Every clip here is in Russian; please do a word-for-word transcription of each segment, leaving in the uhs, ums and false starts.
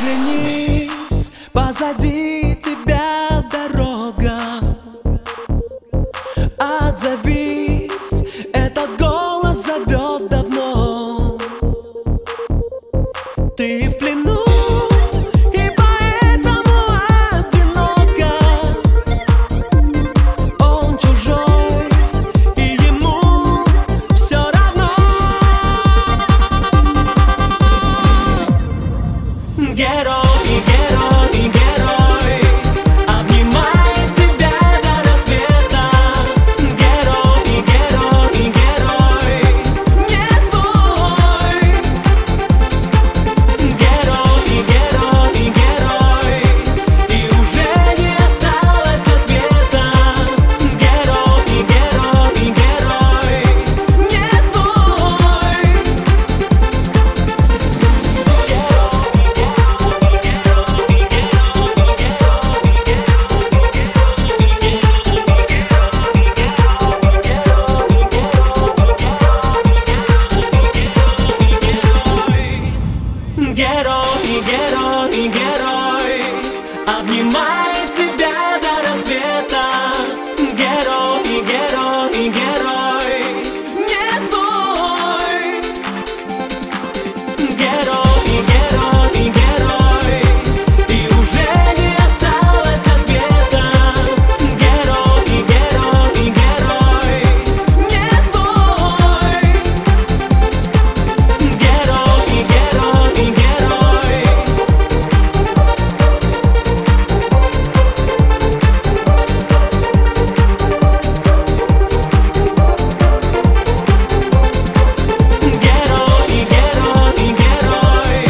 Оглянись, позади тебя дорога. Отзовись, этот голос зовет давно. Ты в плену, и поэтому одиноко. Он чужой, и ему все равно. Герой, герой, герой обнимает тебя до рассвета. Герой, герой, герой не твой. Герой, герой, герой, и уже не осталось ответа. Герой, герой, герой не твой. Герой, герой, герой обнимает тебя до рассвета. Герой, герой, герой не твой. Герой, герой, герой, и уже не осталось ответа. Герой, герой, герой не твой. Герой, герой, герой. Герой, герой, герой.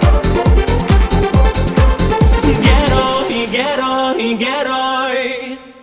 Герой, герой, герой.